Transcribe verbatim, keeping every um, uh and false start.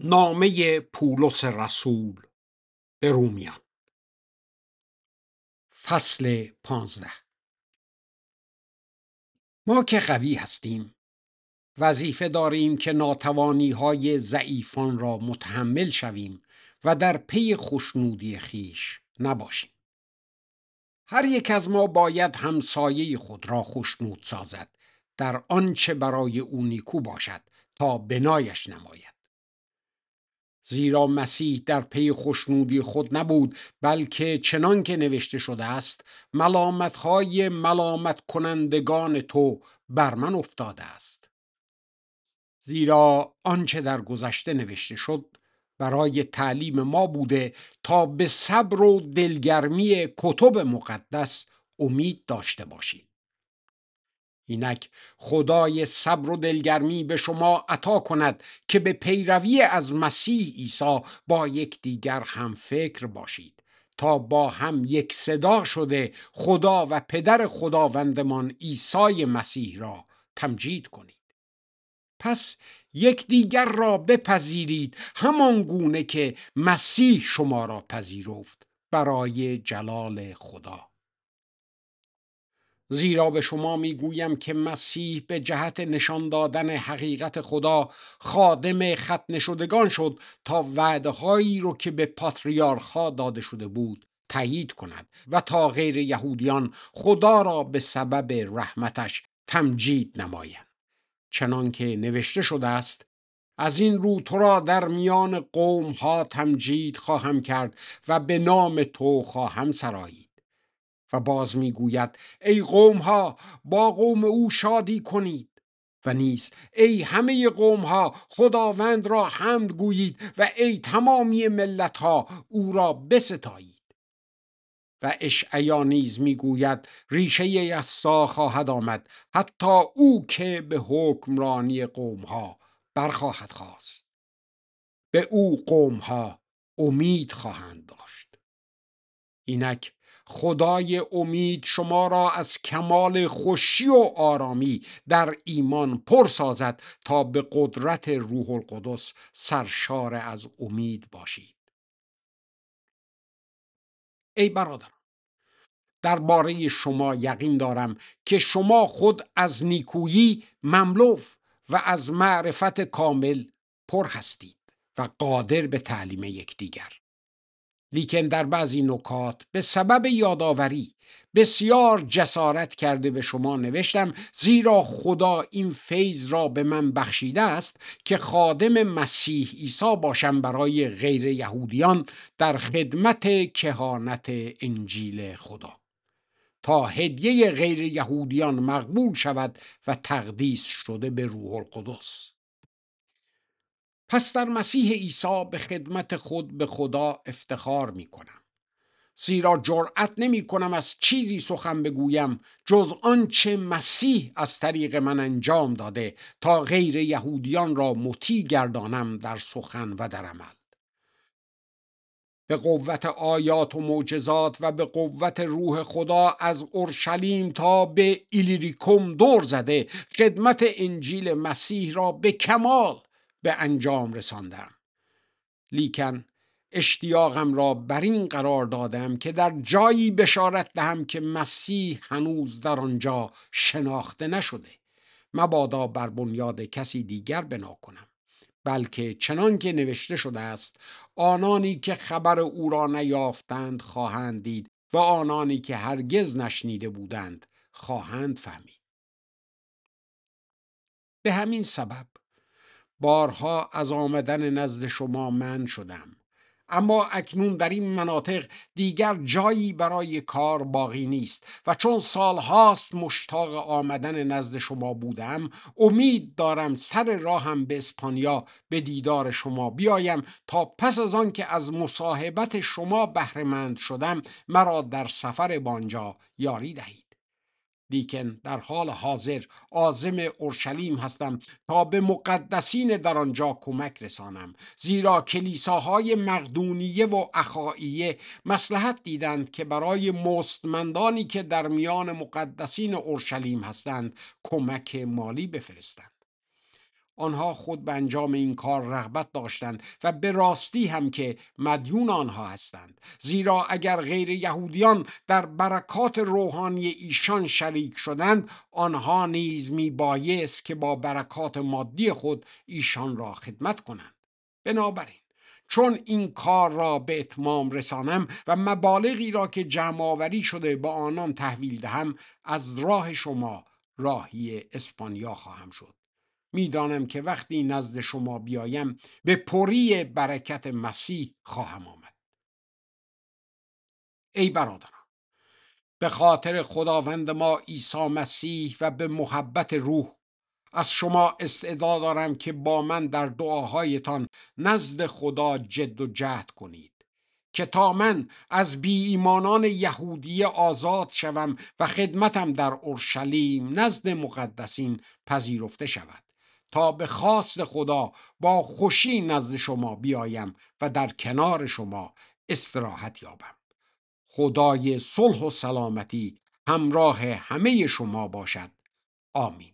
نامه پولس رسول به رومیان، فصل پانزده. ما که قوی هستیم وظیفه داریم که ناتوانی های ضعیفان را متحمل شویم و در پی خوشنودی خیش نباشیم. هر یک از ما باید همسایه خود را خوشنود سازد در آنچه برای او نیکو باشد تا بنایش نماید. زیرا مسیح در پی خوشنودی خود نبود، بلکه چنان که نوشته شده است ملامت‌های ملامت کنندگان تو بر من افتاده است. زیرا آنچه در گذشته نوشته شد برای تعلیم ما بوده تا به صبر و دلگرمی کتب مقدس امید داشته باشیم. اینک خدای صبر و دلگرمی به شما عطا کند که به پیروی از مسیح عیسی با یکدیگر هم فکر باشید تا با هم یک صدا شده خدا و پدر خداوندمان عیسی مسیح را تمجید کنید. پس یکدیگر را بپذیرید همان گونه که مسیح شما را پذیرفت برای جلال خدا. زیرا به شما میگویم که مسیح به جهت نشان دادن حقیقت خدا خادم ختنه شدگان شد تا وعده هایی رو که به پاتریارخا داده شده بود تایید کند و تا غیر یهودیان خدا را به سبب رحمتش تمجید نمایند. چنان که نوشته شده است: از این رو تو را در میان قوم ها تمجید خواهم کرد و به نام تو خواهم سرایید. و باز میگوید: ای قوم ها با قوم او شادی کنید، و نیز ای همه قوم ها خداوند را حمد گویید، و ای تمامی ملت ها او را بستایید. و اشعیا نیز میگوید: ریشه یسوع خواهد آمد، حتی او که به حکمرانی قوم ها برخواهد خاست. به او قوم ها امید خواهند داشت. اینک خدای امید شما را از کمال خوشی و آرامی در ایمان پر سازد تا به قدرت روح القدس سرشار از امید باشید. ای برادران، درباره شما یقین دارم که شما خود از نیکویی مملو و از معرفت کامل پر هستید و قادر به تعلیم یکدیگر. لیکن در بعضی نکات به سبب یادآوری بسیار جسارت کرده به شما نوشتم، زیرا خدا این فیض را به من بخشیده است که خادم مسیح عیسی باشم برای غیر یهودیان در خدمت کهانت انجیل خدا، تا هدیه غیر یهودیان مقبول شود و تقدیس شده به روح القدس. پس در مسیح عیسی به خدمت خود به خدا افتخار می کنم، زیرا جرأت نمی کنم از چیزی سخن بگویم جز آنچه مسیح از طریق من انجام داده تا غیر یهودیان را مطیع گردانم در سخن و در عمل. به قوت آیات و معجزات و به قوت روح خدا از اورشلیم تا به ایلیریکم دور زده خدمت انجیل مسیح را به کمال به انجام رساندم. لیکن اشتیاقم را بر این قرار دادم که در جایی بشارت دهم که مسیح هنوز در آنجا شناخته نشده، مبادا بر بنیاد کسی دیگر بنا کنم، بلکه چنان که نوشته شده است: آنانی که خبر او را نیافتند خواهند دید و آنانی که هرگز نشنیده بودند خواهند فهمید. به همین سبب بارها از آمدن نزد شما منع شدم، اما اکنون در این مناطق دیگر جایی برای کار باقی نیست و چون سالهاست مشتاق آمدن نزد شما بودم، امید دارم سر راهم به اسپانیا به دیدار شما بیایم تا پس از آن که از مصاحبت شما بهره مند شدم مرا در سفر بانجا یاری دهید. لیکن در حال حاضر عازم اورشلیم هستم تا به مقدسین در آنجا کمک رسانم، زیرا کلیساهای مقدونیه و اخائیه مصلحت دیدند که برای مستمندانی که در میان مقدسین اورشلیم هستند کمک مالی بفرستند. آنها خود به انجام این کار رغبت داشتند و به راستی هم که مدیون آنها هستند، زیرا اگر غیر یهودیان در برکات روحانی ایشان شریک شدند، آنها نیز می بایست که با برکات مادی خود ایشان را خدمت کنند. بنابراین چون این کار را به اتمام رسانم و مبالغی را که جمع آوری شده با آنان تحویل دهم، از راه شما راهی اسپانیا خواهم شد. میدانم که وقتی نزد شما بیایم به پری برکت مسیح خواهم آمد. ای برادران، به خاطر خداوند ما عیسی مسیح و به محبت روح از شما استعداد دارم که با من در دعاهایتان نزد خدا جد و جهد کنید که تا من از بی ایمانان یهودی آزاد شوم و خدمتم در اورشلیم نزد مقدسین پذیرفته شود، تا به خواست خدا با خوشی نزد شما بیایم و در کنار شما استراحت یابم. خدای صلح و سلامتی همراه همه شما باشد. آمین.